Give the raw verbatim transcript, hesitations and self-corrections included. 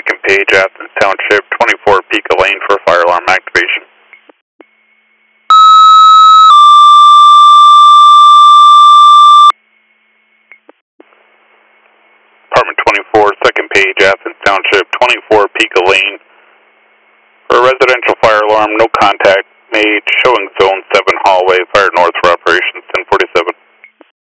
second page, Athens Township, twenty-four Pica Lane for fire alarm activation. Apartment twenty-four, second page, Athens Township, twenty-four Pica Lane. For a residential fire alarm, no contact made, showing zone seven hallway, fire north for operations ten forty-seven.